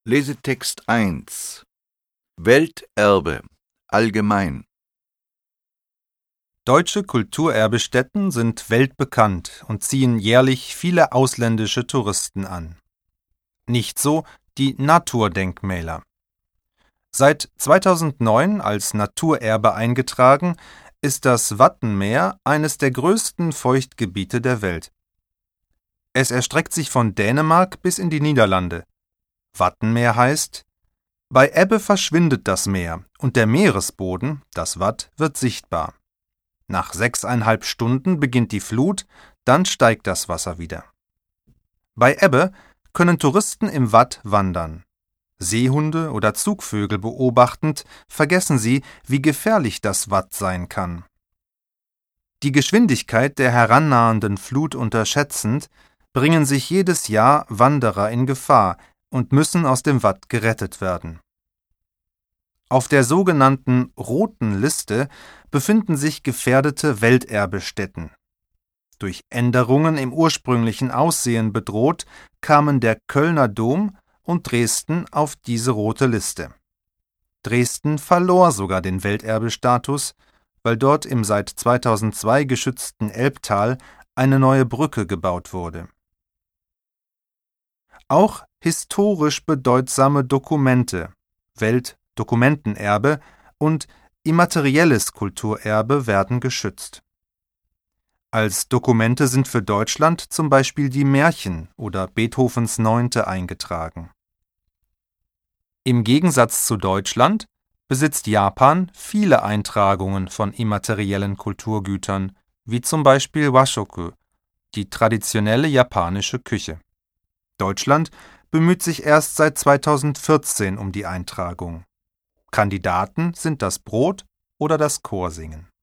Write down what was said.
Lesetext 1 Welterbe allgemein. Deutsche Kulturerbestätten sind weltbekannt und ziehen jährlich viele ausländische Touristen an. Nicht so die Naturdenkmäler. Seit 2009 als Naturerbe eingetragen, ist das Wattenmeer eines der größten Feuchtgebiete der Welt. Es erstreckt sich von Dänemark bis in die Niederlande. Wattenmeer heißt: Bei Ebbe verschwindet das Meer und der Meeresboden, das Watt, wird sichtbar. Nach 6,5 Stunden beginnt die Flut, dann steigt das Wasser wieder. Bei Ebbe können Touristen im Watt wandern. Seehunde oder Zugvögel beobachtend, vergessen sie, wie gefährlich das Watt sein kann. Die Geschwindigkeit der herannahenden Flut unterschätzend, bringen sich jedes Jahr Wanderer in Gefahr und müssen aus dem Watt gerettet werden. Auf der sogenannten Roten Liste befinden sich gefährdete Welterbestätten. Durch Änderungen im ursprünglichen Aussehen bedroht, kamen der Kölner Dom und Dresden auf diese rote Liste. Dresden verlor sogar den Welterbestatus, weil dort im seit 2002 geschützten Elbtal eine neue Brücke gebaut wurde. Auch historisch bedeutsame Dokumente, Weltdokumentenerbe und immaterielles Kulturerbe werden geschützt. Als Dokumente sind für Deutschland zum Beispiel die Märchen oder Beethovens 9. eingetragen. Im Gegensatz zu Deutschland besitzt Japan viele Eintragungen von immateriellen Kulturgütern, wie zum Beispiel Washoku, die traditionelle japanische Küche. Deutschland bemüht sich erst seit 2014 um die Eintragung. Kandidaten sind das Brot oder das Chorsingen.